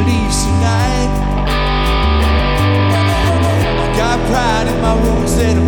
leaves tonight. I got pride in my wounds that